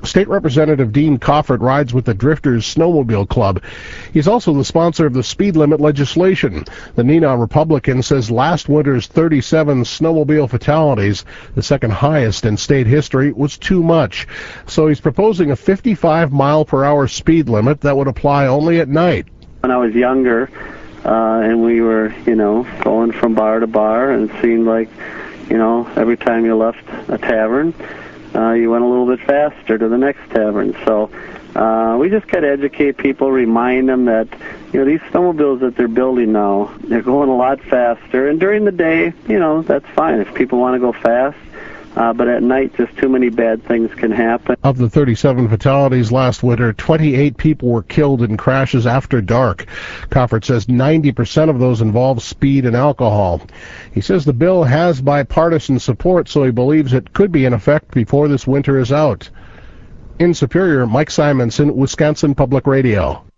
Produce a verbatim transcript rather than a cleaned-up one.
State Representative Dean Coffert rides with the Drifters Snowmobile Club. He's also the sponsor of the speed limit legislation. The Neenah Republican says last winter's thirty-seven snowmobile fatalities, the second highest in state history, was too much. So he's proposing a fifty-five mile per hour speed limit that would apply only at night. When I was younger, uh, and we were, you know, going from bar to bar, and it seemed like, you know, every time you left a tavern, Uh, you went a little bit faster to the next tavern. So uh, we just got to educate people, remind them that, you know, these snowmobiles that they're building now, they're going a lot faster. And during the day, you know, that's fine if people want to go fast. Uh, but at night, just too many bad things can happen. Of the thirty-seven fatalities last winter, twenty-eight people were killed in crashes after dark. Coffert says ninety percent of those involve speed and alcohol. He says the bill has bipartisan support, so he believes it could be in effect before this winter is out. In Superior, Mike Simonson, Wisconsin Public Radio.